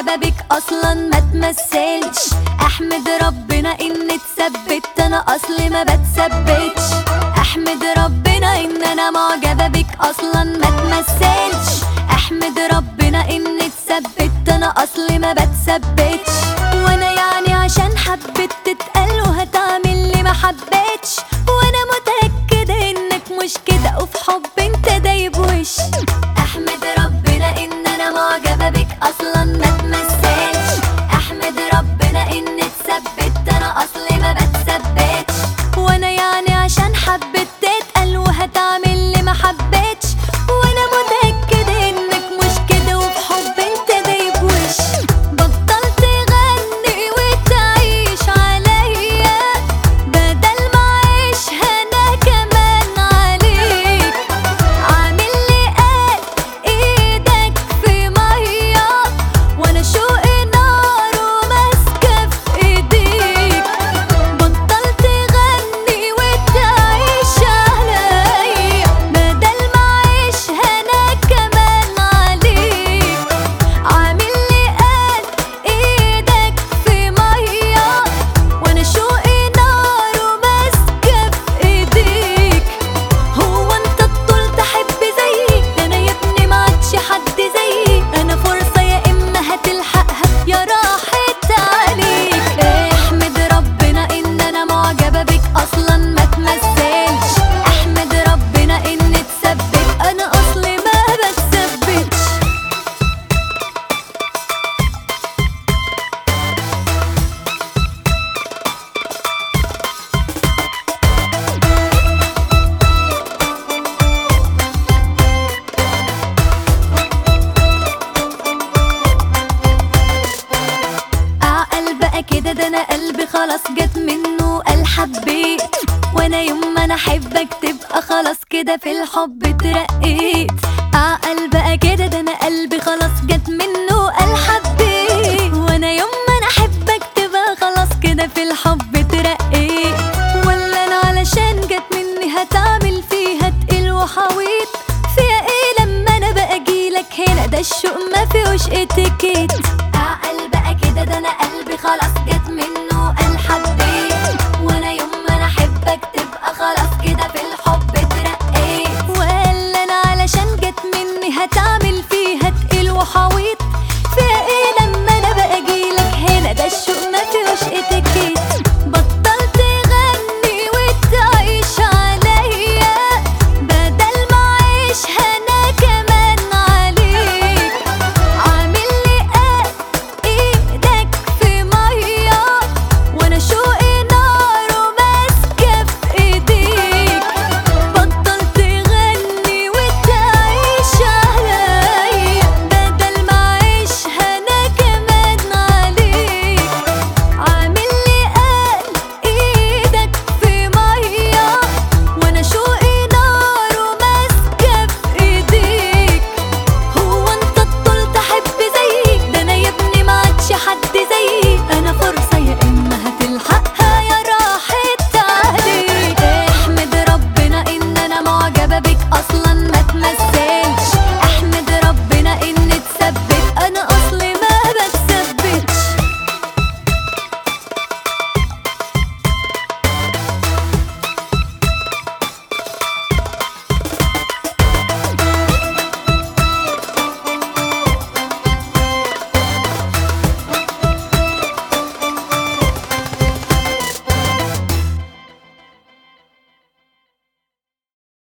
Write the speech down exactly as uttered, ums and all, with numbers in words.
معجبة بك اصلا ما تمثلش. احمد ربنا ان اتثبت، انا اصلي ما بتثبتش. احمد ربنا ان انا معجبة بك اصلا ما تمثلش. احمد ربنا ان اتثبت، انا اصلي ما بتثبتش. وانا يعني عشان حبيت تتقل وهتعمل لي ما حبيتش. وانا متأكدة انك مش كده وفي حب انت دايب وش. احمد ربنا ان انا معجبة بك اصلا ما تمثلش. احمد ربنا ان اتثبت، انا اصلي ما بتثبتش. وانا يعني عشان حبيت تتقل وهتعمل لي ما حبيتش. وانا متأكدة انك مش كده وفي حب انت دايب وش. بطلت تغني وتعيش عليا بدل ما اعيشها انا كمان عليك. عامل لي قال ايدك في ميه وانا شوقي نار وماسكه في ايديك. بطلت تغني وتعيش عليا بدل ما اعيشها انا كمان عليك. عامل لي قال ايدك في ميه وانا شوقي نار وماسكه في ايديك. هو انت الطول تحب زيي؟ ده انا يا ابني ما عادش حد زيي. انا فرصه يا اما هتلحقها يا راحت عليك. احمد ربنا ان انا معجبه بك اصلا ما تمثلش. احمد ربنا ان اتثبت، انا اصلي ما بتثبتش. اعقل بقى كده، ده انا قلبي خلاص جت منه قال حبيت. وانا يوم ما انا احبك تبقى خلاص كده في الحب اترقيت. اعقل بقى كده، ده انا قلبي خلاص جت منه قال حبيت. وانا يوم ما انا احبك تبقى خلاص كده في الحب اترقيت. ولا انا علشان جت مني هتعمل فيها تقيل وحويط. فيها ايه لما انا بقى اجيلك هنا؟ ده الشوق ما فيهوش اتيكيت.